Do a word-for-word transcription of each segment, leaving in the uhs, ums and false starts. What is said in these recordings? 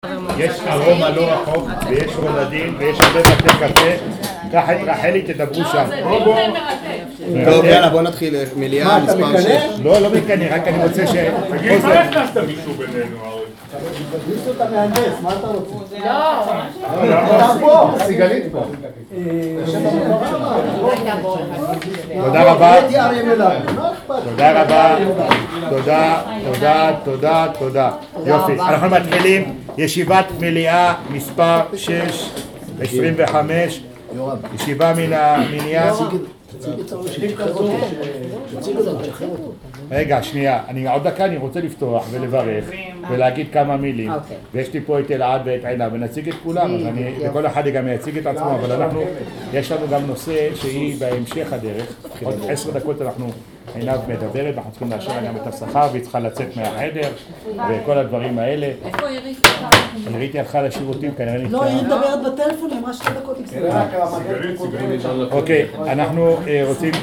יש ארומה לא רחוק, ויש רולדים, ויש הרבה בתי קפה. ככה את רחלי תדברו שם. טוב, יאללה, בוא נתחיל מליאה, מספר שש. לא, לא מקנה, רק אני רוצה ש... תגיד, מה הכנסת מישהו בינינו, ארי? תכניסו את המהנדס, מה אתה רוצה? לא. אתה פה, סיגלית פה. תודה רבה. תודה רבה. תודה, תודה, תודה, תודה. יופי. אנחנו מתחילים ישיבת מליאה מספר שש עשרים וחמש. ישיבה מן המניין. רגע, שנייה, אני עוד דקה אני רוצה לפתוח ולברך ולהגיד כמה מילים. ויש לי פה את אלעד ואת עינה ונציג את כולם, אז אני, וכל אחד גם יציג את עצמו, אבל אנחנו, יש לנו גם נושא שהיא בהמשך הדרך. עוד עשר דקות אנחנו עיניו מדברת, אנחנו צריכים לאשר גם את השכר והיא צריכה לצאת מהחדר וכל הדברים האלה. איפה עירית? עירית הלכה לשירותים כנראה נצטרך. לא, היא מדברת בטלפון, היא אמרה שתי דקות תקצרה. אוקיי, אנחנו רוצים,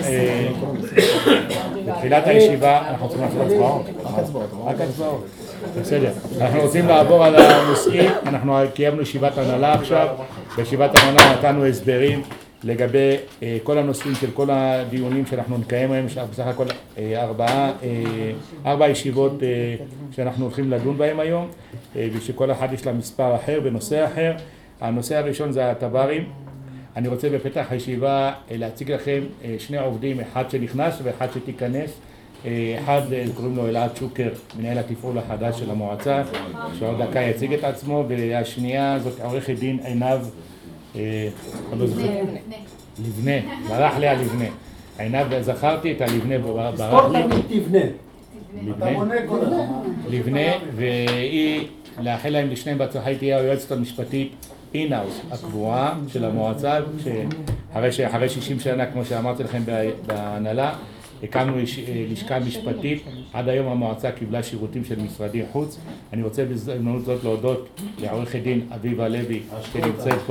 בתחילת הישיבה, אנחנו צריכים לעשות הצבעות. רק הצבעות. בסדר. אנחנו רוצים לעבור על הנושאים, אנחנו קיימנו ישיבת הנהלה עכשיו, בישיבת הנהלה נתנו הסברים לגבי כל הנושאים של כל הדיונים שאנחנו נקיים היום, בסך הכל ארבעה, ארבע ישיבות שאנחנו הולכים לדון בהם היום, ושכל אחד יש לה מספר אחר ונושא אחר. הנושא הראשון זה הטברים. אני רוצה בפתח הישיבה להציג לכם שני עובדים, אחד שנכנס ואחד שתיכנס. אחד קוראים לו אלעד שוקר, מנהל התפעול החדש של המועצה, שעוד דקה יציג את עצמו, והשנייה זאת עורכת דין עינב לבנה, ברח לי הלבנה. עינב, זכרתי את הלבנה, ברח לי. לבנה, והיא, לאחל להם לשניהם בהצלחה, היא תהיה היועצת המשפטית אינאוס הקבועה של המועצה, אחרי שישים שנה, כמו שאמרתי לכם בהנהלה, הקמנו לשכה משפטית. עד היום המועצה קיבלה שירותים של משרדי חוץ. אני רוצה בהזדמנות זאת להודות לעורכת דין אביבה לוי שנמצאת פה,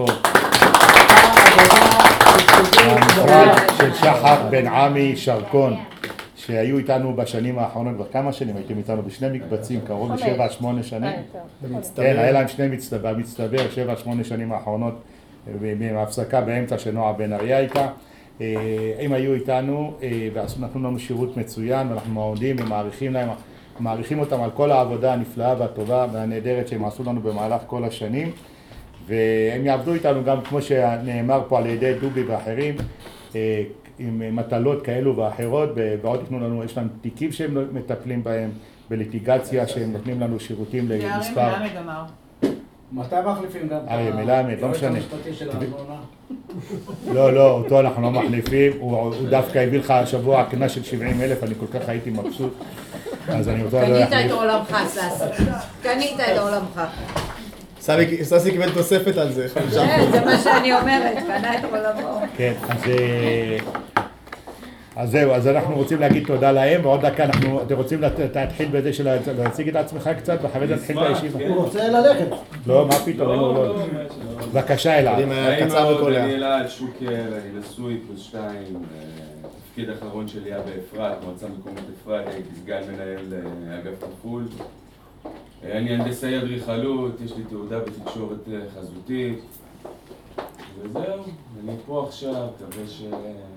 המשרד של שחר בן עמי שרקון, שהיו איתנו בשנים האחרונות, כבר כמה שנים הייתם איתנו בשני מקבצים, קרוב לשבע שמונה שנים. כן, היה להם שני מצטבר, מצטבר שבע שמונה שנים האחרונות, בהפסקה באמצע שנועה בן אריה הייתה. הם היו איתנו ונתנו לנו שירות מצוין, ואנחנו מעודים ומעריכים להם, מעריכים אותם על כל העבודה הנפלאה והטובה והנהדרת שהם עשו לנו במהלך כל השנים, והם יעבדו איתנו גם כמו שנאמר פה על ידי דובי ואחרים, עם מטלות כאלו ואחרות, ועוד יתנו לנו, יש לנו תיקים שהם מטפלים בהם, בליטיגציה שהם נותנים לנו שירותים למספר. אריה מלמד אמר. מתי מחליפים גם? אריה מלמד, לא משנה. לא, לא, אותו אנחנו לא מחליפים, הוא דווקא הביא לך השבוע קנס של שבעים אלף, אני כל כך הייתי מבסוט, אז אני רוצה לא להחליף. קנית את עולמך, ססי. קנית את עולמך. ססי קיבל תוספת על זה. זה מה שאני אומרת, קנה את עולמו. כן, אז זהו, אז אנחנו רוצים להגיד תודה להם, ועוד דקה אנחנו, אתם רוצים להתחיל בזה של להציג את עצמך קצת, ואחרי זה נתחיל את הישיבה. הוא רוצה ללכת. לא, מה פתאום, לא, לא. בבקשה אלעד. קצר וכל אני אלעד שוקר, אני נשוי פלוס שתיים, תפקיד האחרון שלי היה באפרת, מועצה מקומית אפרת, הייתי סגן מנהל אגף תפעול. אני הנדסאי אדריכלות, יש לי תעודה בתקשורת חזותית, וזהו, אני פה עכשיו, מקווה ש...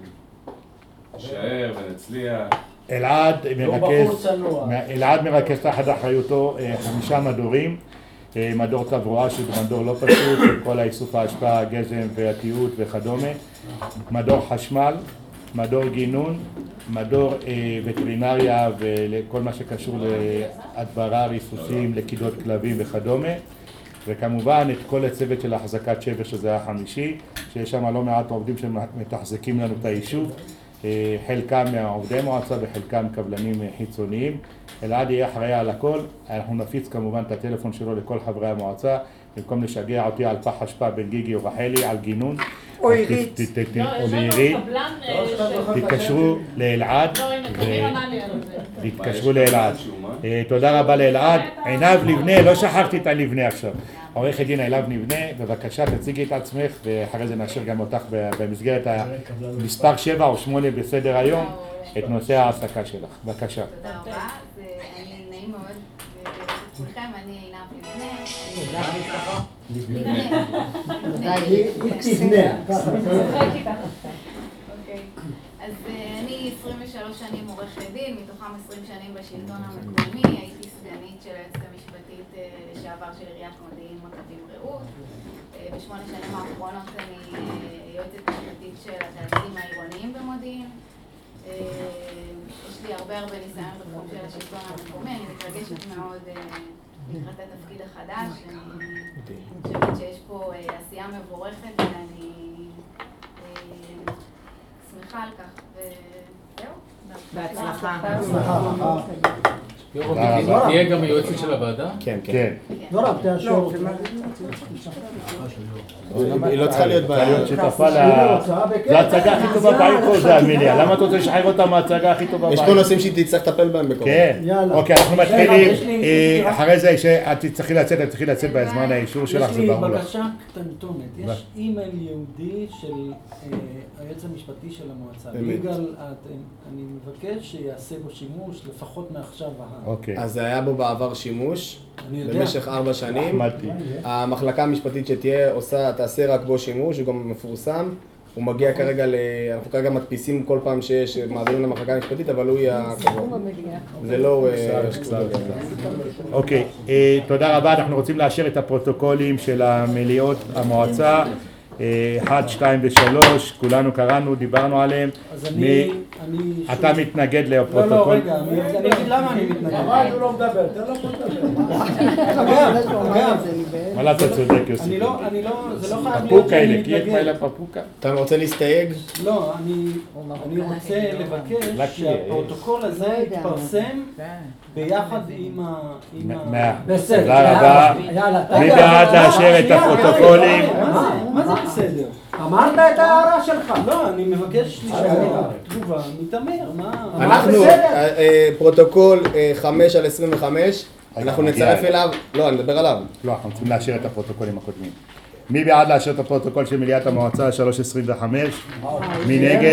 נשאר ונצליח. אלעד מרכז, אלעד מרכז תחת אחריותו חמישה מדורים, מדור תברואה שזה מדור לא פשוט, כל האיסוף ההשפעה, הגזם והתיעוד וכדומה, מדור חשמל, מדור גינון, מדור וטרינריה וכל מה שקשור להדברה, ריסוסים, לכידות כלבים וכדומה, וכמובן את כל הצוות של החזקת שבר שזה החמישי, שיש שם לא מעט עובדים שמתחזקים לנו את היישוב, חלקם מעובדי מועצה וחלקם קבלנים חיצוניים. אלעד יהיה אחראי על הכל, אנחנו נפיץ כמובן את הטלפון שלו לכל חברי המועצה, במקום לשגע אותי על פח אשפה בין גיגי או רחלי, על גינון או עירית או לעירית, תתקשרו לאלעד תתקשרו לאלעד. תודה רבה לאלעד. עינב לבנה, לא שכחתי את הלבנה עכשיו, עורכת דין עינב לבנה, בבקשה תציגי את עצמך ואחרי זה נאשר גם אותך במסגרת המספר שבע או שמונה בסדר היום את נושא ההעסקה שלך. בבקשה. תודה רבה, אני נעים מאוד לעצמכם, אני עינב לבנה. אז אני עשרים ושלוש שנים עורכת דין, מתוכם עשרים שנים בשלטון המקומי, הייתי סגנית של היועצת המשפטית לשעבר של עיריית מודיעין מכבים רעות. בשמונה שנים האחרונות אני יועצת משפטית של התאגידים העירוניים במודיעין. יש לי הרבה הרבה ניסיון בתחום של השלטון המקומי, אני מתרגשת מאוד לקראת התפקיד החדש. אני חושבת שיש פה עשייה מבורכת ואני שמחה על כך, וזהו. בהצלחה. תהיה גם היועצת של הוועדה? כן, כן. לא רק, תאשר. היא לא צריכה להיות בעיה. שותפה ל... זה ההצגה הכי טובה בעיר פה, זה אמיליה. למה אתה רוצה לשחרר אותה מההצגה הכי טובה בעיר? יש פה נושאים שהיא תצטרך לטפל בהם בקרוב. כן. אוקיי, אנחנו מתחילים. אחרי זה שאת תצטרכי לצאת, את תצטרכי לצאת בזמן האישור שלך, זה ברור לך. יש לי בקשה קטנטונת. יש אימייל יהודי של היועץ המשפטי של המועצה. יגאל, אני מבקש שיעשה בו שימוש לפחות מעכשיו והלאה. אז היה בו בעבר שימוש במשך ארבע שנים. המחלקה המשפטית שתהיה עושה, תעשה רק בו שימוש, הוא גם מפורסם. הוא מגיע כרגע, אנחנו כרגע מדפיסים כל פעם שיש, מעבירים למחלקה המשפטית, אבל הוא יהיה הקרוב. זה לא... אוקיי, תודה רבה. אנחנו רוצים לאשר את הפרוטוקולים של המליאות המועצה. אחד, שתיים ושלוש, כולנו קראנו, דיברנו עליהם. אז אני... אתה מתנגד לפרוטוקול? לא, לא, רגע, אני אגיד למה אני מתנגד. אבל הוא לא מדבר, תן לו לדבר. אגב, אגב. אבל אתה צודק, יוסי. אני לא, אני לא, זה לא חייב להיות שאני מתנגד. פפוקה, אלה פפוקה. אתה רוצה להסתייג? לא, אני רוצה לבקש שהפרוטוקול הזה יתפרסם ביחד עם ה... בסדר. תודה רבה. מי בעד לאשר את הפרוטוקולים? מה זה בסדר? אמרת את ההערה שלך. לא, אני מבקש לשמוע תגובה מתאמר, מה? אנחנו, פרוטוקול חמש על עשרים וחמש, אנחנו נצרף אליו, לא, אני מדבר עליו. לא, אנחנו צריכים לאשר את הפרוטוקולים הקודמים. מי בעד לאשר את הפרוטוקול של מליאת המועצה שלוש עשרים וחמש? מי נגד?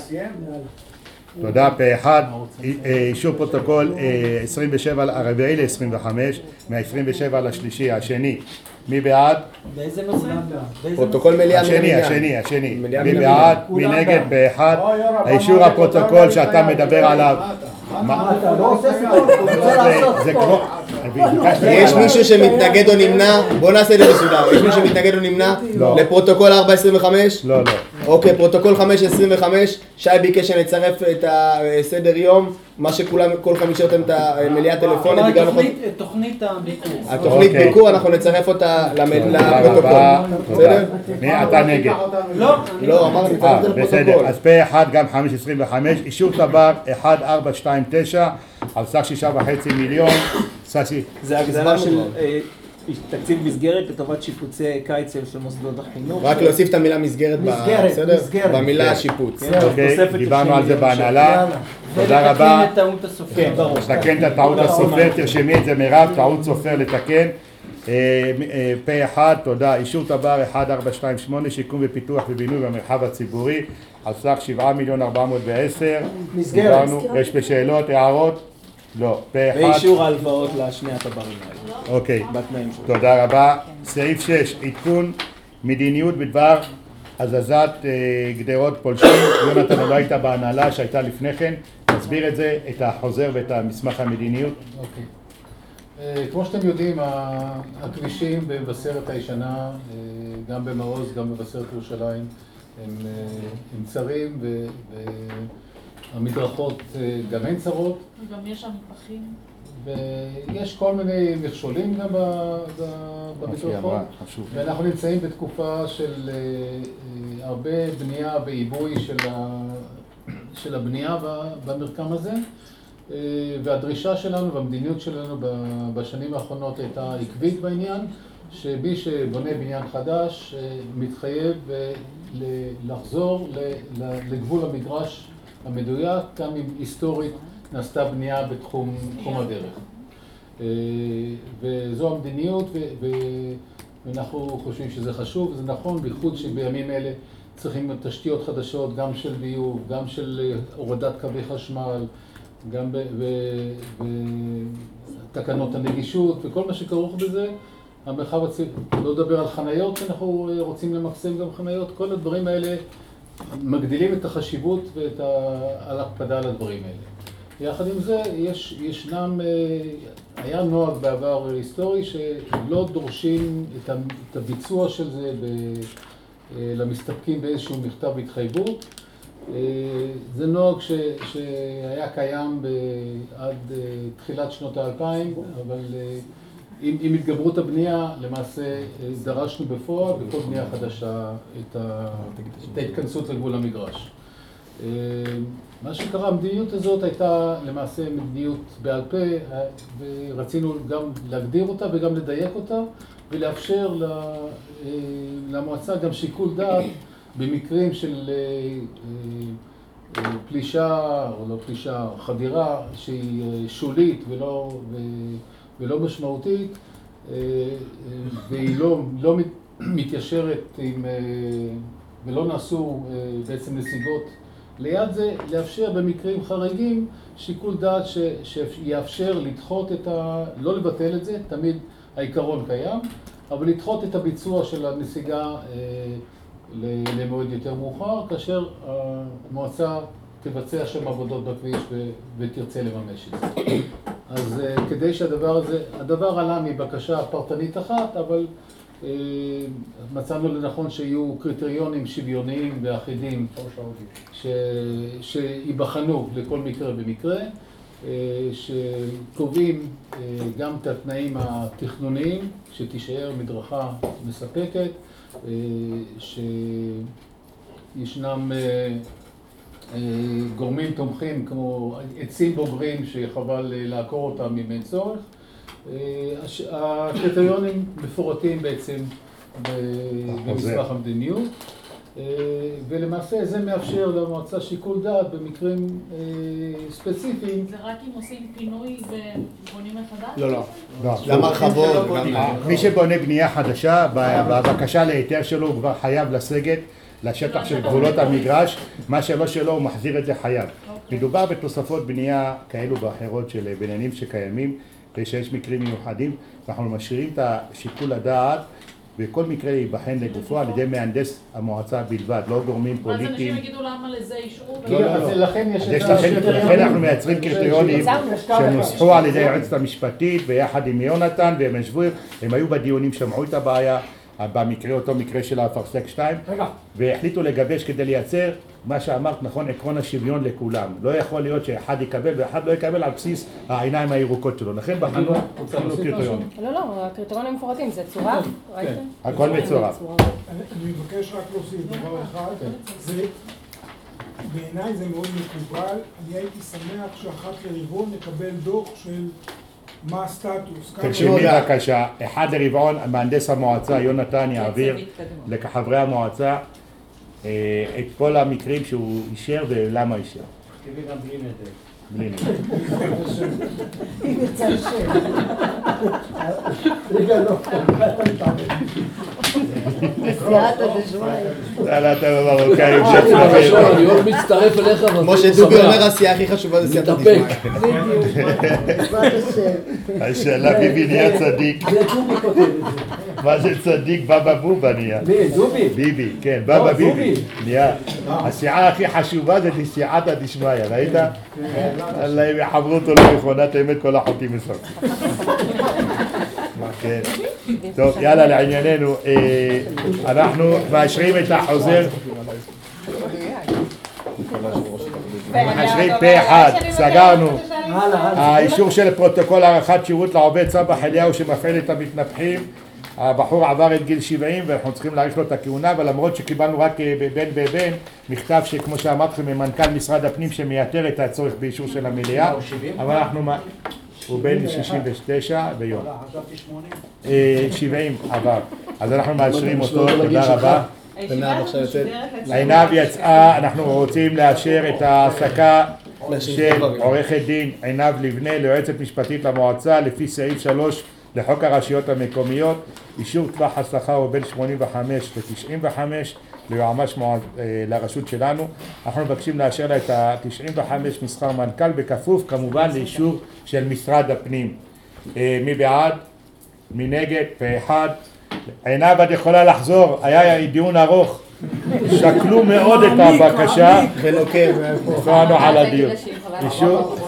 תודה, פה אחד. אישור פרוטוקול עשרים ושבע הרביעי ל-עשרים וחמש, מה-עשרים ושבע לשלישי, השני. מי בעד? באיזה נושא? פרוטוקול מליאה מן השני, השני, השני. מי בעד? מי נגד? פה אחד. אישור הפרוטוקול שאתה מדבר עליו. אתה לא עושה סיפור, הוא רוצה לעשות פה. יש מישהו שמתנגד או נמנע? בוא נעשה את זה מסודר. יש מישהו שמתנגד או נמנע? לפרוטוקול ארבע עשרים וחמש? לא, לא. אוקיי, פרוטוקול חמש עשרים וחמש, שי ביקש שנצרף את הסדר יום, מה שכולם, כל חמישה אותם את המליאה טלפונית. אבל תוכנית הביקור. התוכנית ביקור, אנחנו נצרף אותה לפרוטוקול. בסדר? מי אתה נגד? לא. לא, אמרנו, נצרף את זה לפרוטוקול. בסדר, אז פה אחד גם חמש עשרים וחמש, אישור טב"ר אחת ארבע שתיים תשע, על סך שישה וחצי מיליון. ססי. זה הגדלה של תקציב מסגרת לטובת שיפוצי קיץ של מוסדות החינוך. רק להוסיף את המילה מסגרת, בסדר? במילה שיפוץ. אוקיי, דיברנו על זה בהנהלה. תודה רבה. לתקן את טעות הסופר. לתקן את הטעות הסופר, תרשמי את זה מירב, טעות סופר לתקן. פה אחד, תודה. אישור טב"ר אחת ארבע שתיים שמונה, שיקום ופיתוח ובינוי במרחב הציבורי, על סך שבעה מיליון ארבע מאות ועשר. מסגרת. יש בשאלות, הערות? לא. פה אחד. ואישור ההלוואות לשני הטב"רים האלה. אוקיי. בתנאים שלו. תודה רבה. סעיף שש, עדכון מדיניות בדבר הזזת גדרות פולשים. יונתן, לא היית בהנהלה שהייתה לפני כן. תסביר את זה, את החוזר ואת המסמך המדיניות. אוקיי. כמו שאתם יודעים, הכבישים במבשרת הישנה, גם במעוז, גם במבשרת ירושלים, הם צרים והמדרכות גם הן צרות. וגם יש שם מטבחים. ויש כל מיני מכשולים גם במדרכות. ואנחנו נמצאים בתקופה של הרבה בנייה ועיבוי של הבנייה במרקם הזה. והדרישה שלנו והמדיניות שלנו בשנים האחרונות הייתה עקבית בעניין, שמי שבונה בניין חדש מתחייב לחזור לגבול המגרש המדויק, גם אם היסטורית נעשתה בנייה בתחום הדרך. וזו המדיניות, ואנחנו חושבים שזה חשוב, וזה נכון, בייחוד שבימים אלה צריכים תשתיות חדשות, גם של ביוב, גם של הורדת קווי חשמל, גם בתקנות הנגישות וכל מה שכרוך בזה. המרחב הציבורי, לא לדבר על חניות, שאנחנו רוצים למקסם גם חניות, כל הדברים האלה מגדילים את החשיבות ואת ההקפדה על הדברים האלה. יחד עם זה, יש, ישנם, היה נוהג בעבר היסטורי שלא דורשים את הביצוע של זה ב, למסתפקים באיזשהו מכתב התחייבות. זה נוהג ש, שהיה קיים עד תחילת שנות האלפיים, אבל עם, עם התגברות הבנייה, למעשה דרשנו בפועל, בכל בנייה חדשה, את, ה, את ההתכנסות לגבול המגרש. מה שקרה, המדיניות הזאת הייתה למעשה מדיניות בעל פה, ורצינו גם להגדיר אותה וגם לדייק אותה, ולאפשר למועצה גם שיקול דעת במקרים של פלישה, או לא פלישה, חדירה שהיא שולית ולא... ולא משמעותית, והיא לא, לא מתיישרת עם, ולא נעשו בעצם נסיגות. ליד זה, לאפשר במקרים חריגים שיקול דעת ש, שיאפשר לדחות את ה... לא לבטל את זה, תמיד העיקרון קיים, אבל לדחות את הביצוע של הנסיגה למועד יותר מאוחר, כאשר המועצה תבצע שם עבודות בכביש ותרצה לממש את זה. אז כדי שהדבר הזה, הדבר עלה מבקשה פרטנית אחת, אבל מצאנו לנכון שיהיו קריטריונים שוויוניים ואחידים ש, שיבחנו לכל מקרה במקרה, שקובעים גם את התנאים התכנוניים, שתישאר מדרכה מספקת, שישנם גורמים תומכים כמו עצים בוגרים שחבל לעקור אותם אם אין צורך. הקריטריונים מפורטים בעצם במסמך המדיניות, ולמעשה זה מאפשר למועצה שיקול דעת במקרים ספציפיים. זה רק אם עושים פינוי ובונים מחדש? לא, לא. למרחבות. מי שבונה בנייה חדשה, בבקשה להיתר שלו הוא כבר חייב לסגת לשטח של גבולות המגרש, מה שלא שלו הוא מחזיר את זה חייב. מדובר בתוספות בנייה כאלו ואחרות של בניינים שקיימים, ושיש מקרים מיוחדים, אנחנו משאירים את השיקול הדעת, וכל מקרה ייבחן לגופו על ידי מהנדס המועצה בלבד, לא גורמים פוליטיים. אז אנשים יגידו למה לזה אישרו? לא, לא, לא. לכן אנחנו מייצרים קריטריונים שנוסחו על ידי היועצת המשפטית ביחד עם יונתן והם ישבו, הם היו בדיונים, שמעו את הבעיה, במקרה, אותו מקרה של האפרסק שתיים, והחליטו לגבש כדי לייצר מה שאמרת נכון, עקרון השוויון לכולם. לא יכול להיות שאחד יקבל ואחד לא יקבל על בסיס העיניים הירוקות שלו. לכן בחנו קריטריונים. לא, לא, הקריטריונים מפורטים, זה צורה? הכל מצורה. אני מבקש רק להוסיף דבר אחד, בעיניי זה מאוד מקובל, אני הייתי שמח שאחת לרבעון נקבל דוח של מה הסטטוס? תקשיבי בבקשה, אחד לרבעון, מהנדס המועצה יונתן יעביר לחברי המועצה את כל המקרים שהוא אישר ולמה אישר. תכתיבי גם בלי נדק. בלי נדק. אם יצא שם. רגע לא. בסייעתא דשמיא. לא, לא, אתם במרוקאים שצריכים. אני עוד מצטרף אליך. כמו שדובי אומר, הסיעה הכי חשובה זה סייעתא דשמיא. השאלה ביבי נהיה צדיק. מה זה צדיק? בבא בובה נהיה. מי? דובי? ביבי, כן, בבא ביבי. נהיה. הסיעה הכי חשובה זה סייעתא דשמיא, ראית? אללה, אם יחברו אותו למכונת האמת כל החוטים מסוף. כן. טוב, יאללה, לענייננו. אנחנו מאשרים את החוזר. מאשרים פה אחד, סגרנו. האישור של פרוטוקול הארכת שירות לעובד סבח אליהו שמפעיל את המתנפחים. הבחור עבר את גיל שבעים ואנחנו צריכים להאריך לו את הכהונה, ולמרות שקיבלנו רק בין בבין מכתב שכמו שאמרתם ממנכ"ל משרד הפנים שמייתר את הצורך באישור של המליאה, אבל אנחנו... הוא בן שישים ותשע ביום. שבעים עבר. אז אנחנו מאשרים אותו, תודה רבה. עינב יצאה, אנחנו רוצים לאשר את ההעסקה של עורכת דין עינב לבנה ליועצת משפטית למועצה לפי סעיף שלוש לחוק הרשויות המקומיות. אישור טווח השכר הוא בין שמונים וחמש ל-תשעים וחמש, ליועמ"ש לרשות שלנו. אנחנו מבקשים לאשר לה את ה-תשעים וחמש משכר מנכ"ל בכפוף כמובן לאישור של משרד הפנים. מי בעד? מי נגד? פה אחד. עינב, את יכולה לחזור, היה דיון ארוך, שקלו מאוד את הבקשה ופענו על הדיון. אישור?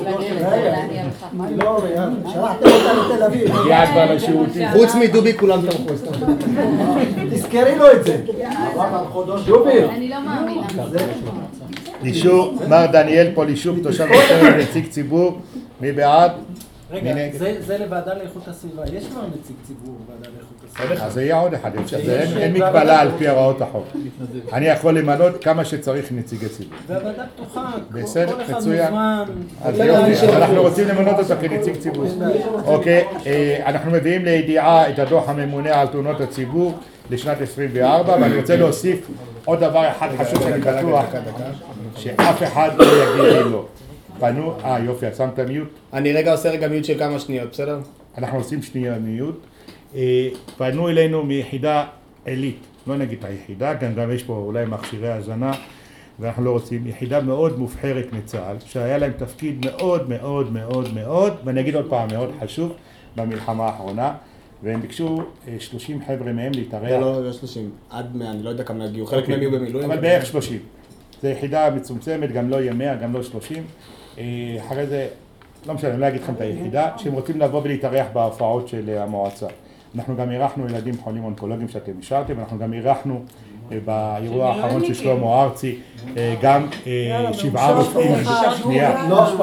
הגיע כבר לשירותים. חוץ מדובי כולם תמכו. תזכרי לו את זה. דובי. אני לא מאמינה. אישור, מר דניאל פולישוק, תושב נצרת, נציג ציבור. מי בעד? רגע, זה לוועדה לאיכות הסביבה. יש כבר נציג ציבור בוועדה לאיכות הסביבה. אז זה יהיה עוד אחד, אין מגבלה על פי הוראות החוק. אני יכול למנות כמה שצריך נציגי ציבור. והוועדה פתוחה, בסדר, כל אחד מצוין. מוזמן. אז יופי, אנחנו רוצים למנות אותו כנציג ציבור. אוקיי, אנחנו מביאים לידיעה את הדוח הממונה על תלונות הציבור לשנת עשרים וארבע, ואני רוצה להוסיף עוד דבר אחד חשוב שאני בטוח, שאף אחד לא יגיד לי לא. פנו, אה יופי, שמת מיוט? אני רגע עושה רגע מיוט של כמה שניות, בסדר? אנחנו עושים שנייה מיוט. פנו אלינו מיחידה עילית, לא נגיד היחידה, גם, גם יש פה אולי מכשירי הזנה, ואנחנו לא רוצים, יחידה מאוד מובחרת מצה"ל, שהיה להם תפקיד מאוד מאוד מאוד מאוד, ואני אגיד עוד פעם, מאוד חשוב, במלחמה האחרונה, והם ביקשו שלושים חבר'ה מהם להתארח. לא, לא שלושים, עד מאה, אני לא יודע כמה יגיעו, חלק מהם יהיו במילואים. אבל בערך שלושים. זו יחידה מצומצמת, גם לא יהיה מאה, גם לא שלושים. אחרי זה, לא משנה, אני לא אגיד לכם את היחידה, שהם רוצים לבוא ולהתארח בהופעות של המועצה. אנחנו גם אירחנו ילדים חולים אונקולוגיים שאתם אישרתם, אנחנו גם אירחנו באירוע האחרון של שלמה ארצי, גם שבעה רופאים, שנייה,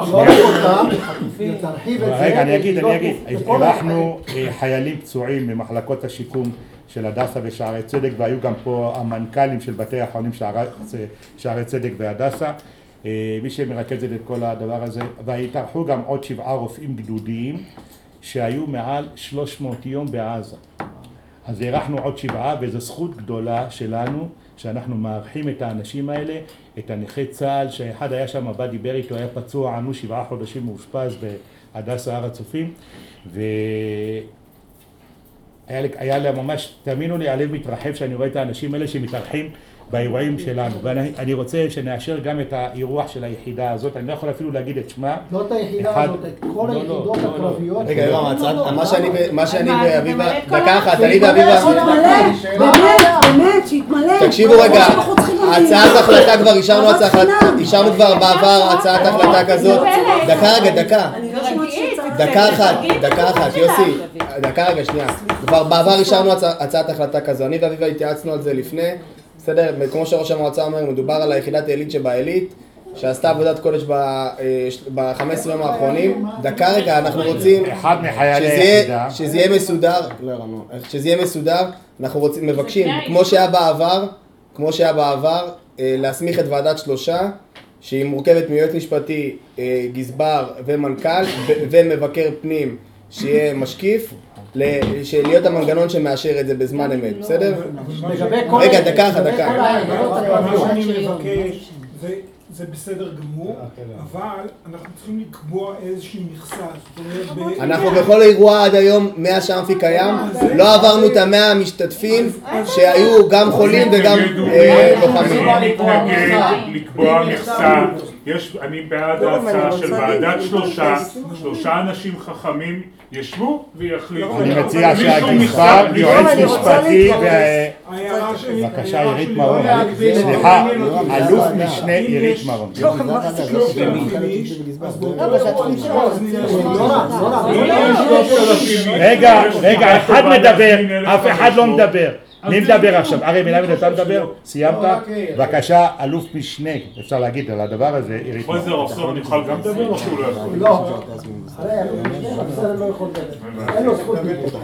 רגע, אני אגיד, אני אגיד, אירחנו חיילים פצועים ממחלקות השיקום של הדסה ושערי צדק, והיו גם פה המנכ"לים של בתי החולים שערי צדק והדסה, מי שמרכזת את כל הדבר הזה, והתארחו גם עוד שבעה רופאים גדודיים שהיו מעל שלוש מאות יום בעזה. אז אירחנו עוד שבעה, וזו זכות גדולה שלנו שאנחנו מארחים את האנשים האלה, את הנכי צה"ל, שאחד היה שם, הבא דיבר איתו, היה פצוע, ענו שבעה חודשים מאושפז בהדסה הר הצופים, והיה לה ממש, תאמינו לי, הלב מתרחב שאני רואה את האנשים האלה שמתארחים באירועים שלנו, ואני רוצה שנאשר גם את האירוח של היחידה הזאת, אני לא יכול אפילו להגיד את שמה. לא את היחידה הזאת, את כל היחידות הקרביות. רגע, יורם, מה שאני ואביבה, דקה אחת, אני ואביבה... באמת, באמת, שיתמלא. תקשיבו רגע, הצעת החלטה כבר, אישרנו כבר בעבר הצעת החלטה כזאת. דקה רגע, דקה. דקה אחת, דקה אחת, יוסי. דקה רגע, שנייה. כבר בעבר אישרנו הצעת החלטה כזו, אני ואביבה התייעצנו על זה לפני. בסדר, כמו שראש המועצה אומר, מדובר על היחידת העילית שבעילית, שעשתה עבודת קודש ב-חמישה עשר יום האחרונים. דקה רגע, אנחנו רוצים שזה יהיה מסודר, לא הרמנו, שזה יהיה מסודר, אנחנו רוצים, מבקשים, כמו שהיה בעבר, כמו שהיה בעבר, להסמיך את ועדת שלושה, שהיא מורכבת מיועץ משפטי, גזבר ומנכ"ל, ומבקר פנים, שיהיה משקיף, להיות המנגנון שמאשר את זה בזמן אמת, בסדר? רגע, דקה אחת, דקה. מה שאני מבקש, זה בסדר גמור, אבל אנחנו צריכים לקבוע איזושהי מכסה. אנחנו בכל אירוע עד היום, מאה שאמפי קיים, לא עברנו את המאה המשתתפים שהיו גם חולים וגם לוחמים. אני מתנגד לקבוע מכסה. אני בעד ההצעה של ועדת שלושה, שלושה אנשים חכמים ישבו ויחליטו. אני מציע שהגזבר, יועץ משפטי, בבקשה עירית מרום, סליחה, אלוף משנה עירית מרום. רגע, רגע, אחד מדבר, אף אחד לא מדבר. מי מדבר עכשיו? ארי מלמד, אתה מדבר? סיימת? בבקשה, אלוף משנה, אפשר להגיד על הדבר הזה, עירית מרום. מה זה אופסור, אני יכול גם לדבר או שהוא לא יכול? לא. הרי אלוף משנה, בסדר לא יכול לדבר. אין לו זכות לדבר.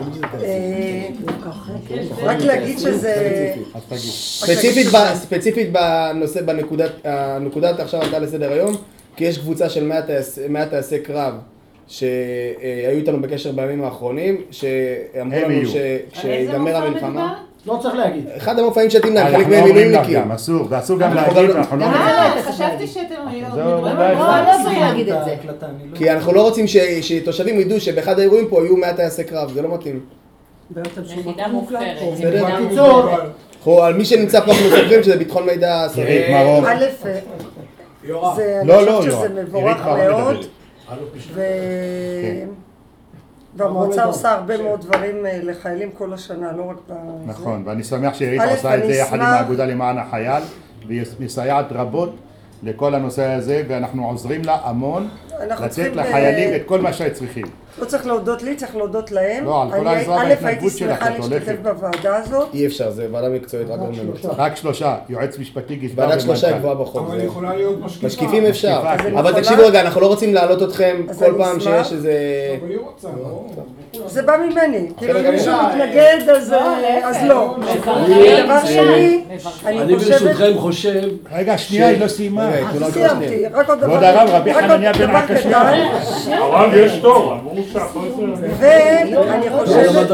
רק להגיד שזה... ספציפית בנושא, בנקודת עכשיו עלתה לסדר היום, כי יש קבוצה של מאה טייסי קרב שהיו איתנו בקשר בימים האחרונים, שאמרו לנו שכשיגמר המלחמה... לא צריך להגיד. אחד המופעים שאתם נגיד, חלק מהם מילואימניקים. אסור, ואסור גם להגיד, אנחנו לא נגיד. חשבתי שאתם מדברים, לא צריך להגיד את זה. כי אנחנו לא רוצים שתושבים ידעו שבאחד האירועים פה יהיו מאה טייסי קרב, זה לא מתאים. יחידה מופרת. בקיצור, על מי שנמצא פה אנחנו סופרים שזה ביטחון מידע עירית מרום. א', זה, אני חושבת שזה מבורך מאוד, והמועצה עושה הרבה מאוד דברים לחיילים כל השנה, לא רק בזה. נכון, ואני שמח שעירית עושה את זה יחד עם האגודה למען החייל, והיא מסייעת רבות לכל הנושא הזה, ואנחנו עוזרים לה המון לתת לחיילים את כל מה שצריכים. לא צריך להודות לי, צריך להודות להם. לא, על כל העזרה וההתנדבות שלך, את הייתי שמחה להשתתף בוועדה הזאת. אי אפשר, זה ועדה מקצועית רק גורמי מקצוע. רק שלושה, יועץ משפטי, גזבר ועדת שלושה היא גבוהה בחוק. אבל יכולה להיות משקיפה. משקיפים אפשר. אבל תקשיבו רגע, אנחנו לא רוצים להעלות אתכם כל פעם שיש איזה... אבל היא רוצה, לא? זה בא ממני. כאילו אם מישהו מתנגד, אז לא. דבר שני, אני ברשותכם חושב... רגע, שנייה, היא לא סיימה. סיימתי, רק עוד דבר. כבוד הרב, רבי חנניה בן עקשיא. הרב יש תור, אמרו שאחרי זה... ואני חושבת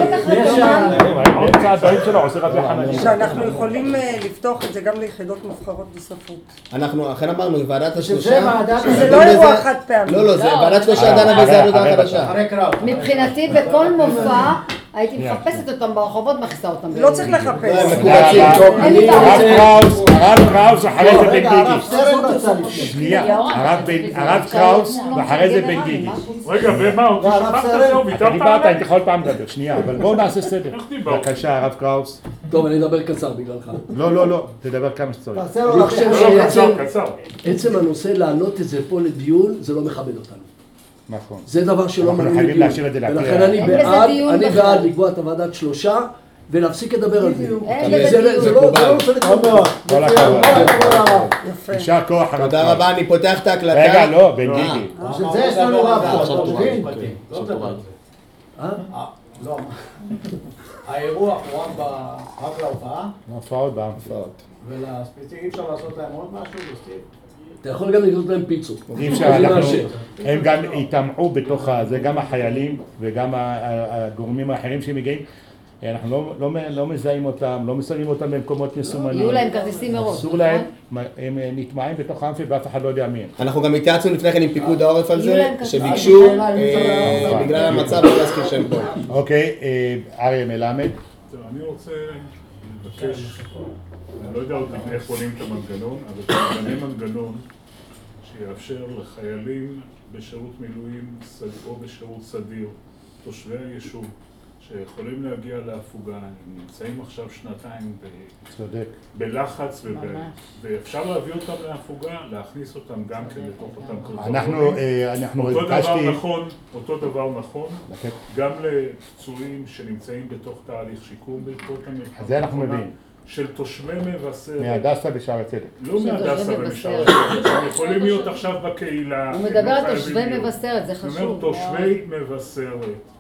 שאנחנו שאנחנו יכולים לפתוח את זה גם ליחידות מובחרות בספרות. אנחנו אכן אמרנו, ועדת השלושה... זה לא אירוע חד פעמי. לא, לא, זה ועדת שלושה דנה בזה עבודה חדשה. מבחינתי בכל מופע הייתי מחפשת אותם ברחובות, מכניסה אותם. לא צריך לחפש. הרב קראוס, הרב קראוס, אחרי זה בן גיגי. שנייה, הרב קראוס, ואחרי זה בן גיגי. רגע, ומה, אותי שכחת זהו, אתה ויתרת דיברת, עליי? הייתי יכול פעם לדבר, שנייה, אבל בואו נעשה סדר. בבקשה, הרב קראוס. טוב, אני אדבר קצר בגללך. לא, לא, לא, תדבר כמה שצריך. אני חושב שעצם הנושא להעלות את זה פה לדיון, זה לא מכבד אותנו. נכון. זה דבר שלא אנחנו מנהים חייבים להשאיר את זה לדיון. להקריא. ולכן אני בעד, אני בעד לקבוע את הוועדת שלושה ולהפסיק לדבר על זה. זה לא רוצה לקבוע. כל הכבוד. יישר כוח. תודה רבה, אני פותח את ההקלטה. רגע, לא, בן גיגי. בשביל זה יש לנו רב פה, אתה מבין? לא. האירוח הוא רק להופעה? הופעות בהופעות. ולספציפי אי אפשר לעשות להם עוד משהו? אתה יכול גם לקנות להם פיצות. אי אפשר, אנחנו, הם גם יטמעו בתוך זה, גם החיילים וגם הגורמים האחרים שמגיעים. אנחנו לא, לא, לא מזהים אותם, לא מסיימים אותם במקומות מסומנים. יהיו להם כרטיסים מראש. אסור להם, הם נטמעים בתוך האמפי ואף אחד לא יודע מי הם. אנחנו גם התייעצנו לפני כן עם פיקוד העורף על זה, שביקשו בגלל המצב לא להזכיר שם פה. אוקיי, אריה מלמד. אני רוצה לבקש, אני לא יודע עוד איך בונים את המנגנון, אבל תבנה מנגנון שיאפשר לחיילים בשירות מילואים או בשירות סדיר, תושבי היישוב, שיכולים להגיע להפוגה, הם נמצאים עכשיו שנתיים צודק. בלחץ, ואפשר להביא אותם להפוגה, להכניס אותם גם כן לתוך אותם קריטריונים. אנחנו, אנחנו אותו דבר נכון, אותו דבר נכון, גם לפצועים שנמצאים בתוך תהליך שיקום בעקבות המלחמה. זה אנחנו מבינים. של תושבי מבשרת. מהדסה בשער הצדק. לא מהדסה ובשער הצדק, הם יכולים להיות עכשיו בקהילה. הוא מדבר על תושבי מבשרת, זה חשוב. זאת אומרת, תושבי מבשרת.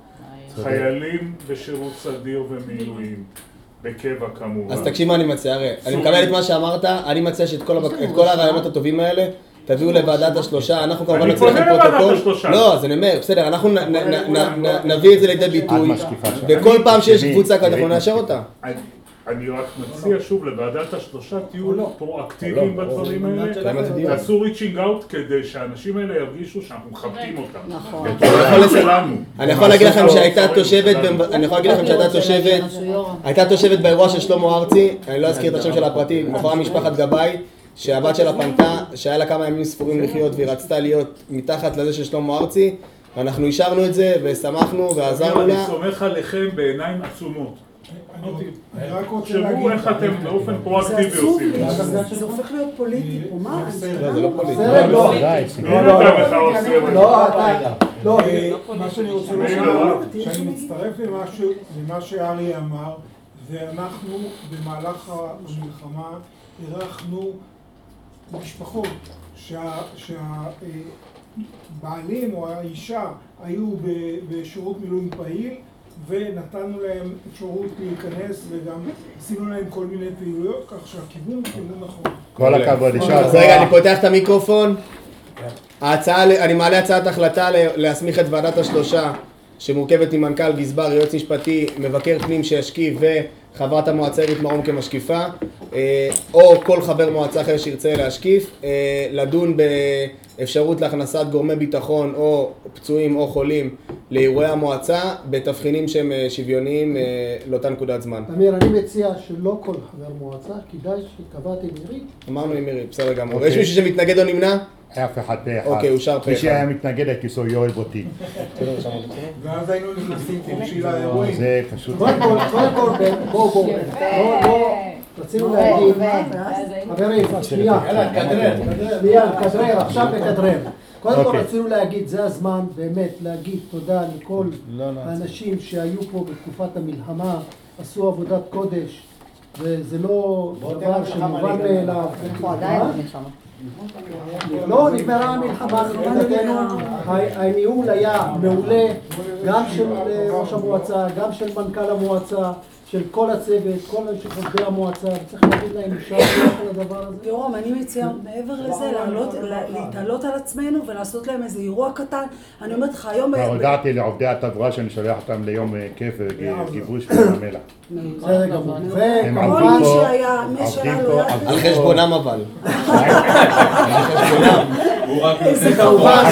חיילים בשירות סדיר ומילואים, בקבע כמובן. אז תקשיב מה אני מציע, הרי, אני מקבל את מה שאמרת, אני מציע שאת כל הרעיונות הטובים האלה תביאו לוועדת השלושה, אנחנו כמובן נוציא לכם פרוטוקול. לא, אז אני אומר, בסדר, אנחנו נביא את זה לידי ביטוי, וכל פעם שיש קבוצה כזאת אנחנו נאשר אותה. אני רק מציע שוב לוועדת השלושה, תהיו פרואקטיביים בדברים האלה, תעשו ריצ'ינג אאוט כדי שהאנשים האלה ירגישו שאנחנו מכבדים אותם. נכון. אני יכול להגיד לכם שהייתה תושבת, אני יכול להגיד לכם שהייתה תושבת, הייתה תושבת באירוע של שלמה ארצי, אני לא אזכיר את השם שלה הפרטי, בחורה משפחת גבאי, שהבת שלה פנתה, שהיה לה כמה ימים ספורים לחיות והיא רצתה להיות מתחת לזה של שלמה ארצי, ואנחנו אישרנו את זה ושמחנו ועזרנו לה. אני סומך עליכם בעיניים עצומות. שבו איך אתם באופן פרואקטיבי עושים. זה הופך להיות פוליטי, או מה? לא, זה לא פוליטי. לא, לא, לא, מה שאני רוצה לומר, שאני מצטרף למה שאריה אמר, ואנחנו במהלך המלחמה אירחנו משפחות שהבעלים או האישה היו בשירות מילואים פעיל, ונתנו להם אפשרות להיכנס וגם עשינו להם כל מיני פעילויות, כך שהכיוון הוא כיוון נכון. כל הכבוד, ישר. אז רגע, אני פותח את המיקרופון. ההצעה, אני מעלה הצעת החלטה להסמיך את ועדת השלושה, שמורכבת ממנכ"ל, גזבר, יועץ משפטי, מבקר פנים שישקיף וחברת המועצה עירית מרום כמשקיפה, או כל חבר מועצה אחר שירצה להשקיף, לדון באפשרות להכנסת גורמי ביטחון או פצועים או חולים לאירועי המועצה בתבחינים שהם שוויוניים לאותה נקודת זמן. אמיר, אני מציע שלא כל חבר מועצה, כדאי שקבעתי מירית. אמרנו עם מירית, בסדר גמור. יש מישהו שמתנגד או נמנע? אף אחד פה אחד. אוקיי, אושר פה אחד. מי שהיה מתנגד הייתי סו יאהב אותי. ואז היינו נכנסים חופשי לאירועים. זה פשוט... קודם כל, קודם כל, בואו, בואו. לא, לא, רצינו להגיד, חברים, שנייה. שנייה, כדרר, עכשיו לכדרר. קודם כל רצינו להגיד, זה הזמן באמת להגיד תודה לכל האנשים שהיו פה בתקופת המלחמה, עשו עבודת קודש, וזה לא דבר שמובן מאליו. לא, נגמרה המלחמה, מבחינתנו הניהול היה מעולה, גם של ראש המועצה, גם של מנכ"ל המועצה, של כל הצוות, כל עובדי המועצה, וצריך להגיד להם אפשר להיות על הדבר הזה. יורם, אני מציעה מעבר לזה, להתעלות על עצמנו ולעשות להם איזה אירוע קטן. אני אומרת לך, היום... הודעתי לעובדי התברואה שאני שולח אותם ליום כיף וגיבוש במלח. זה גמור. כל מי שהיה, מי שהיה לו יד... על חשבונם אבל. על חשבונם. זה כמובן,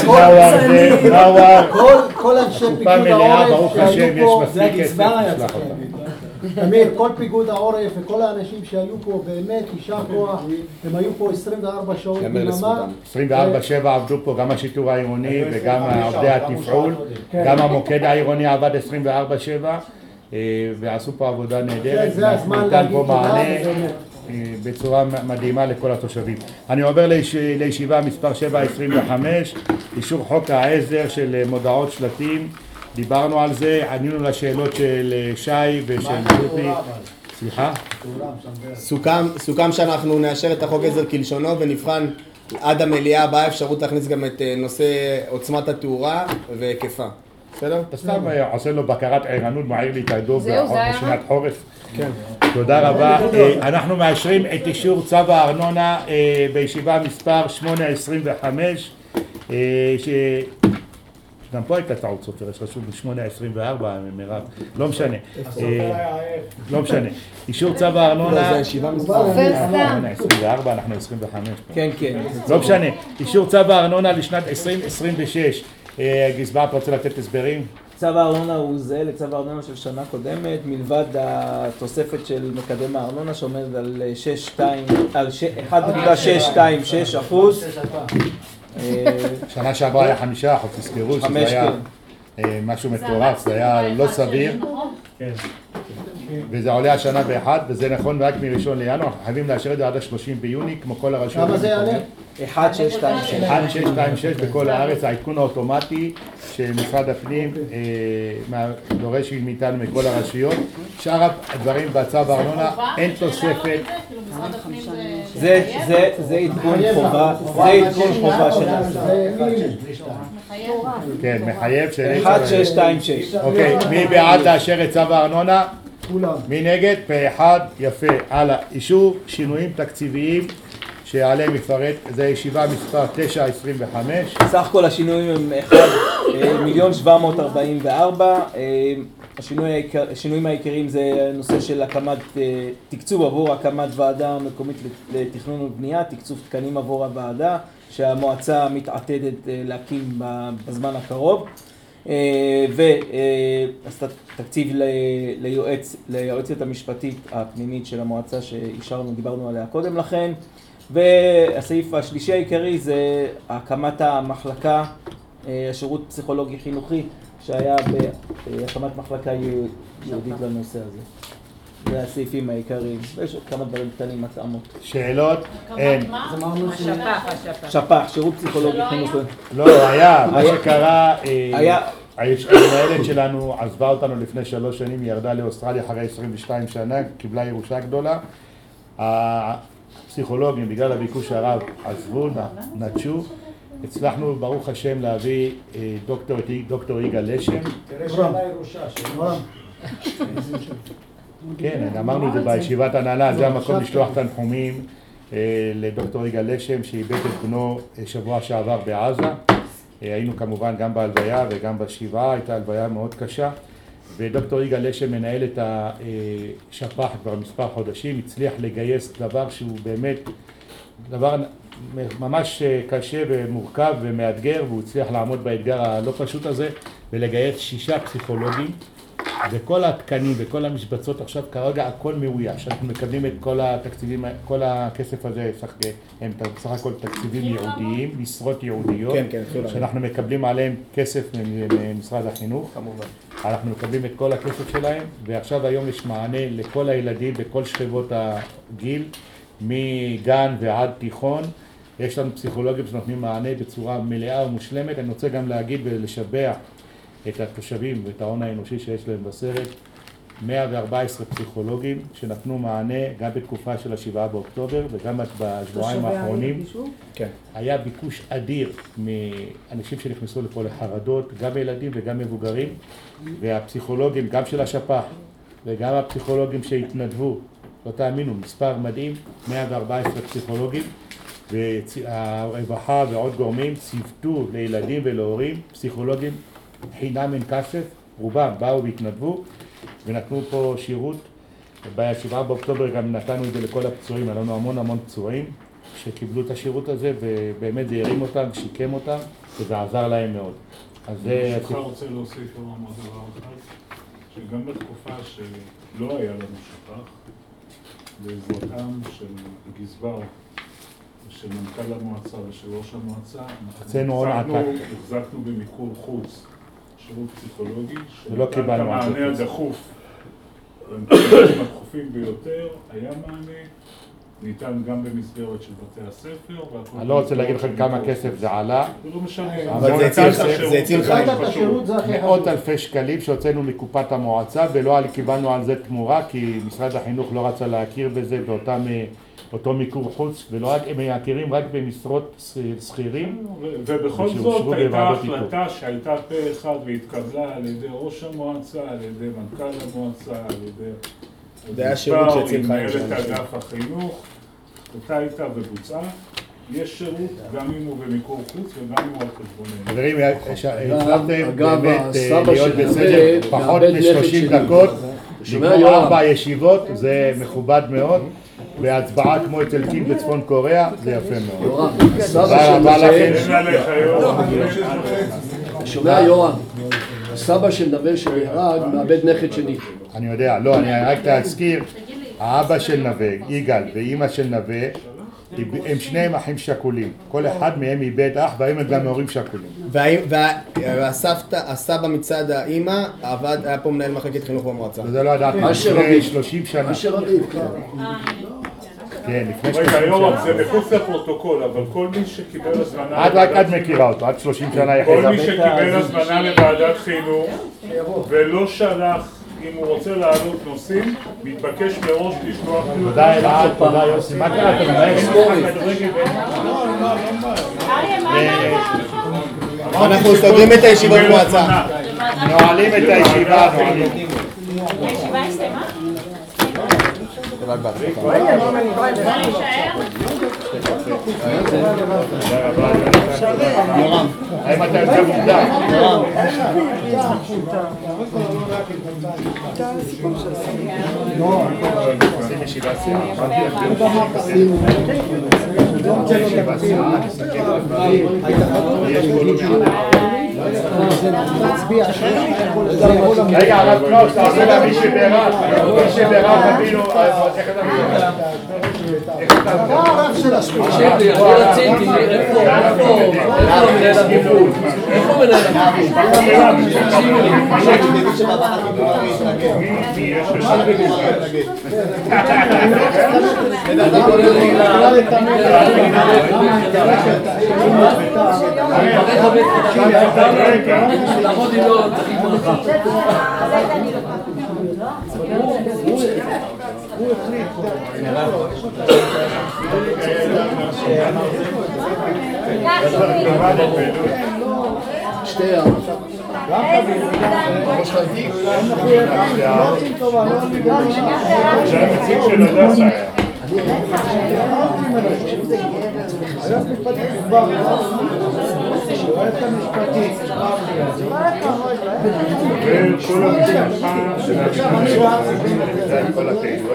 כל אנשי פיקוד העורף שהיו פה, זה הגזבר היה צריך להגיד. אמיר, כל פיגוד העורף וכל האנשים שהיו פה באמת יישר כוח, הם היו פה עשרים וארבע שעות ביממה. עשרים וארבע שבע עבדו פה גם השיטור העירוני וגם עובדי התפעול, גם המוקד העירוני עבד עשרים וארבע שבע ועשו פה עבודה נהדרת. זה הזמן להגיד תודה. בצורה מדהימה לכל התושבים. אני עובר לישיבה מספר שבע עשרים וחמש, אישור חוק העזר של מודעות שלטים. דיברנו על זה, ענינו לשאלות של שי ושל ג'ודי. סליחה? סוכם, סוכם שאנחנו נאשר את החוק עזר כלשונו ונבחן עד המליאה הבאה אפשרות להכניס גם את נושא עוצמת התאורה והיקפה. בסדר? אתה סתם עושה לו בקרת ערנות, מעיר לי את הדוב בשנת חורף. כן. תודה רבה. אנחנו מאשרים את אישור צו הארנונה בישיבה מספר שמונה עשרים וחמש, גם פה הייתה טעות סופר, יש רשום ב-שמונה עשרים וארבע, מירב, לא משנה. לא משנה. אישור צו הארנונה... זה ישיבה מספר שמונה עשרים וארבע, אנחנו עשרים וחמש. כן, כן. לא משנה. אישור צו הארנונה לשנת עשרים עשרים ושש. גזבר, אתה רוצה לתת הסברים? צו הארנונה הוא זהה לצו הארנונה של שנה קודמת, מלבד התוספת של מקדם הארנונה שעומד על אחד נקודה שש שתיים שש אחוז. שנה שעברה היה חמישה אחוז, תזכרו שזה היה משהו מטורף, זה היה לא סביר. וזה עולה השנה באחד, וזה נכון רק מראשון לינואר, אנחנו חייבים לאשר את זה עד ה-שלושים ביוני, כמו כל הרשויות. כמה זה יעלה? אחת שש שתיים שש. אחת שש שתיים שש בכל הארץ, העדכון האוטומטי שמשרד הפנים דורש מאיתנו מכל הרשויות. שאר הדברים בצו הארנונה, אין תוספת. זה עדכון חובה, זה עדכון חובה שלנו. כן, מחייב. אחת שש שתיים שש. אוקיי, מי בעד לאשר את צו הארנונה? מי נגד? פה אחד, יפה. הלאה, אישור שינויים תקציביים שעליהם יפרט, זה ישיבה מספר תשע עשרים וחמש. סך כל השינויים הם מיליון שבע מאות ארבעים וארבע. השינויים העיקריים זה נושא של הקמת תקצוב עבור הקמת ועדה מקומית לתכנון ובנייה, תקצוב תקנים עבור הוועדה שהמועצה מתעתדת להקים בזמן הקרוב. ותקציב ליועצת המשפטית הפנימית של המועצה שאישרנו, דיברנו עליה קודם לכן. והסעיף השלישי העיקרי זה הקמת המחלקה, השירות פסיכולוגי חינוכי, שהיה בהקמת מחלקה ייעודית לנושא הזה. זה הסעיפים העיקריים, ויש עוד כמה דברים קטנים, התאמות. שאלות? אין. שפ"ח, שירות פסיכולוגי חינוכי. לא, היה, מה שקרה, המנהלת שלנו עזבה אותנו לפני שלוש שנים, היא ירדה לאוסטרליה אחרי עשרים ושתיים שנה, קיבלה ירושה גדולה. הפסיכולוגים, בגלל הביקוש הרב, עזבו, נטשו. הצלחנו, ברוך השם, להביא דוקטור יגאל לשם. תראה שאלה ירושה, שלום. כן, אמרנו את זה בישיבת הנהלה, זה המקום לשלוח תנחומים לדוקטור יגאל לשם שאיבד את בנו שבוע שעבר בעזה. היינו כמובן גם בהלוויה וגם בשבעה, הייתה הלוויה מאוד קשה. ודוקטור יגאל לשם מנהל את השפ"ח כבר מספר חודשים, הצליח לגייס דבר שהוא באמת דבר ממש קשה ומורכב ומאתגר, והוא הצליח לעמוד באתגר הלא פשוט הזה, ולגייס שישה פסיכולוגים, וכל התקנים וכל המשבצות עכשיו כרגע הכל מאויש. אנחנו מקבלים את כל התקציבים, כל הכסף הזה, הם בסך הכל תקציבים ייעודיים, משרות ייעודיות, כן, כן, שאנחנו מקבלים עליהם כסף ממשרד החינוך. כמובן. אנחנו מקבלים את כל הכסף שלהם, ועכשיו היום יש מענה לכל הילדים בכל שכבות הגיל, מגן ועד תיכון. יש לנו פסיכולוגים שנותנים מענה בצורה מלאה ומושלמת. אני רוצה גם להגיד ולשבח את התושבים ואת ההון האנושי שיש להם בסרט. מאה וארבע עשרה פסיכולוגים שנתנו מענה גם בתקופה של השבעה באוקטובר וגם בשבועיים האחרונים. כן. היה ביקוש אדיר מאנשים שנכנסו לפה לחרדות, גם ילדים וגם מבוגרים, והפסיכולוגים, גם של השפ"ח וגם הפסיכולוגים שהתנדבו, לא תאמינו, מספר מדהים, מאה וארבע עשרה פסיכולוגים, והרווחה ועוד גורמים ציוותו לילדים ולהורים, פסיכולוגים חינם אין כסף, רובם באו והתנדבו ונתנו פה שירות. בשבעה באוקטובר גם נתנו את זה לכל הפצועים, היה לנו המון המון פצועים שקיבלו את השירות הזה, ובאמת זה הרים אותם, שיקם אותם, וזה עזר להם מאוד. אז זה... אני רוצה להוסיף עוד דבר אחד, שגם בתקופה שלא היה לנו שפ"ח, בעזרתם של גזבר, של מנכ"ל המועצה ושל ראש המועצה, אנחנו החזקנו במיקור חוץ שירות פסיכולוגי, ולא קיבלנו המענה הדחוף, המענה הדחופים ביותר, היה מענה, ניתן גם במסגרת של בתי הספר. אני לא רוצה להגיד לכם כמה כסף זה עלה. זה לא משנה. אבל זה הציל חיים. מאות אלפי שקלים שהוצאנו מקופת המועצה, ולא קיבלנו על זה תמורה, כי משרד החינוך לא רצה להכיר בזה באותם... אותו מיקור חוץ, ולא רק, הם מכירים רק במשרות שכירים. ובכל זאת הייתה החלטה שהייתה פה אחד והתקבלה על ידי ראש המועצה, על ידי מנכ"ל המועצה, על ידי... זה היה שירות שהציל חיים. מנהלת אגף החינוך, אותה הייתה ובוצעה. יש שירות גם אם הוא במיקור חוץ וגם אם הוא על חשבוננו. חברים, הצלחתם באמת להיות בסדר פחות מ-שלושים דקות, לגמור ארבע ישיבות, זה מכובד מאוד. בהצבעה כמו אצל קים בצפון קוריאה, זה יפה מאוד. תודה רבה לכם. שומע יורם, הסבא של נווה שנהרג מאבד נכד שני. אני יודע, לא, אני רק להזכיר, האבא של נווה, יגאל, ואימא של נווה, הם שניהם אחים שכולים. כל אחד מהם איבד אח, והאם הם גם הורים שכולים. והסבא מצד האימא, היה פה מנהל מחלקת חינוך במועצה. וזה לא ידעתי, לפני שלושים שנה. אשר אביב, כן, לפני שלושים שנה. רגע, זה מחוץ לפרוטוקול, אבל כל מי שקיבל הזמנה... עד רק עד מכירה אותו, עד שלושים שנה יחד. כל מי שקיבל הזמנה לוועדת חינוך ולא שלח, אם הוא רוצה לעלות נושאים, מתבקש מראש לשלוח... תודה אלעד, תודה יוסי. מה קרה? אתה ממהר? אנחנו סוגרים את הישיבות מועצה. נועלים את הישיבה, נועלים. הישיבה הסתיימה? רק בהצלחה. יורם, האם אתה יוצא מוקדם? יורם. עושים ישיבת סיעה. ישיבת סיעה, נסכם לדברים. יש בולושים. רגע, הרב קלוס, תעשה לה מי שברח. מי שברח, תבינו, איך אתה מבין? מה הרב של השקול? אני רציתי, איפה? איפה מנהל הגבול? איפה מנהל הגבול? לעבוד איתו, תחיל ברכה. הוא החליט. שתי הערות. היועץ משפטי כבר היועץ המשפטי וכל המשפחה כל הפעילות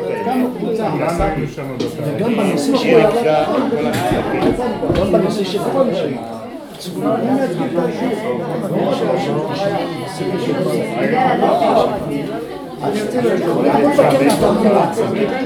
גם בנושא של גם בנושא של כל השנים אני רוצה לבקר את המלץ.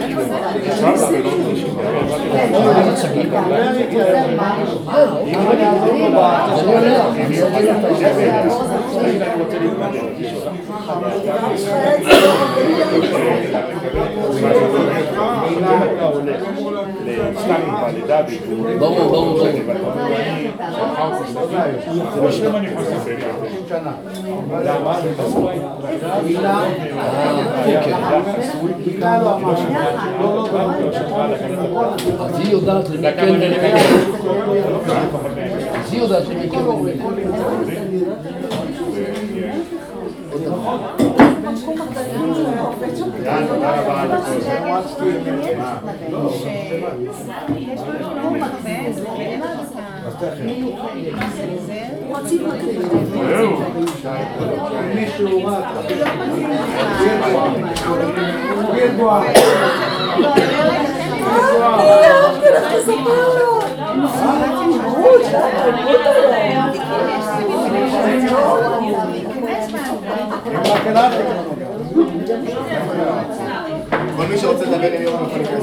ברור, ברור. אז היא יודעת למי כן ולמי אז היא יודעת למי כן ולמי כל מי שרוצה לדבר עם יורם יכול להיכנס.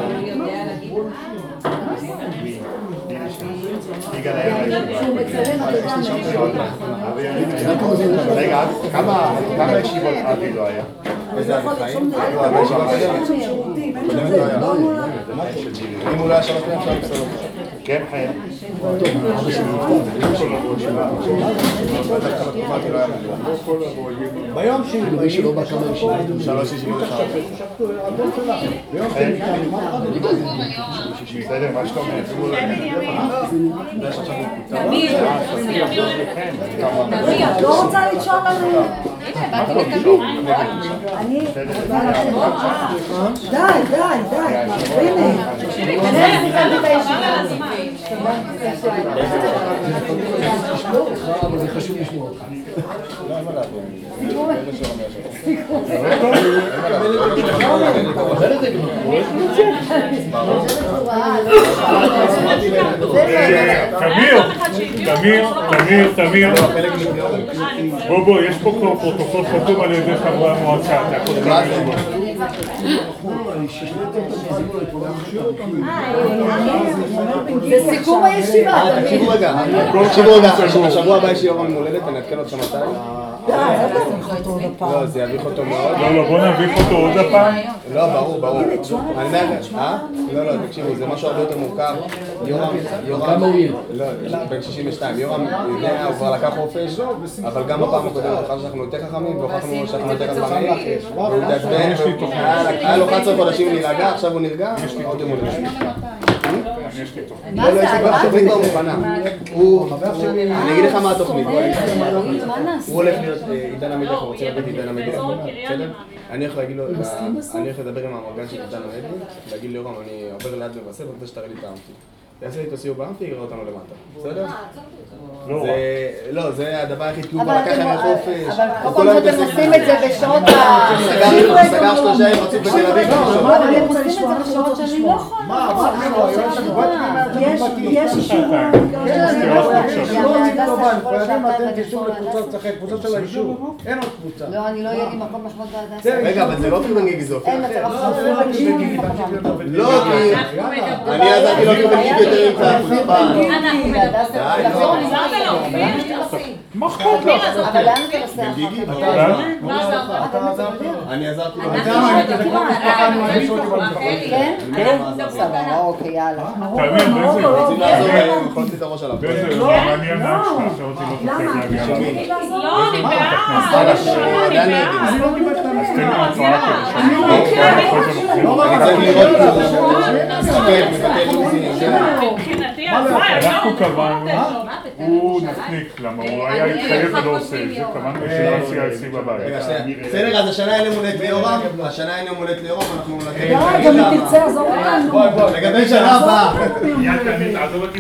רגע, כמה ישיבות אבי לא היה? איזה אבי חיים? אם הוא לא היה שלוש פעמים אפשר לפסול. כן, חיים. ביום שלי, מי שלא בא כמה ישיבות. שלוש ישיבות אחר. ביום שלי, בסדר, מה שאתה אומר? את לא רוצה לשאול לנו? אני... די, די, די. הנה. אבל זה חשוב לשמוע אותך. תמיר, תמיר, תמיר, תמיר. בוא בוא, יש פה כבר פרוטוקול חתום על ידי חברי המועצה. אתה יכול לדעת לשמוע. זה סיכום הישיבה. תקשיבו רגע, תקשיבו רגע, השבוע הבא יש יורם מולדת, אני אתקן אותך מתי? לא, זה יביך אותו מאוד. לא, לא, בוא נביך אותו עוד הפעם. לא, ברור, ברור. אני אומר, אה? לא, לא, תקשיבו, זה משהו הרבה יותר מורכב. יורם, יורם, לא, בן שישים ושתיים. יורם, הוא כבר לקח חופש, אבל גם בפעם הקודמת, אחר שאנחנו יותר חכמים, והוכחנו שאנחנו יותר חכמים. והוא התעצבן, היה לו אחת עשרה חודשים להירגע, עכשיו הוא נרגע, עוד יום הוא נרגע. לא, לא, יש לי כבר תוכנית כבר מוכנה. אני אגיד לך מה התוכנית. הוא הולך להיות עידן עמידי, הוא רוצה לבית עידן עמידי, בסדר? אני הולך להגיד לו, אני הולך לדבר עם המרגן של עידן עמידי, להגיד ליורם, אני עובר ליד מבשר, ואני רוצה שתראה לי את האמפי. יעשה לי את הסיור באמפי, יראה אותנו למטה, בסדר? לא, זה הדבר היחיד, כי הוא כבר לקח ימי חופש. אבל כל פעם שאתם עושים את זה בשעות ה... סגר שלושה ימים רצוף בתל אביב. אבל אתם עושים את זה בשעות שאני לא יכולה. יש אישור. אין עוד קבוצה. לא, אני לא אהיה לי מקום לחמוד בהדסה. רגע, אבל זה לא אפילו בנגיגי, זה אופן אחר. לא, כי... אני עזרתי לו אפילו בנגיגי יותר עם חוצפה. אנחנו מדברים. מה אכפת לך? אבל לאן אתה נוסע? בנגיגי? אני עזרתי לו. כן? סבבה, אוקיי, יאללה. תאמין, באיזה... רוצים לעזור להם, יכולתי את הראש עליו. באיזה... מעניין מה שאתה שאותי לא תצא להגיע. לא, אני בעד. אז תן לי הצעה אנחנו קבענו, הוא נפניק, למה הוא היה התחייב ולא עושה את זה, קבענו בשביל אצלי בבית. בסדר, אז השנה אין יום הולדת ליורם, השנה אין יום הולדת ליורם, אנחנו נתן... גם אם תרצה, עזור אותנו. לגבי שנה הבאה.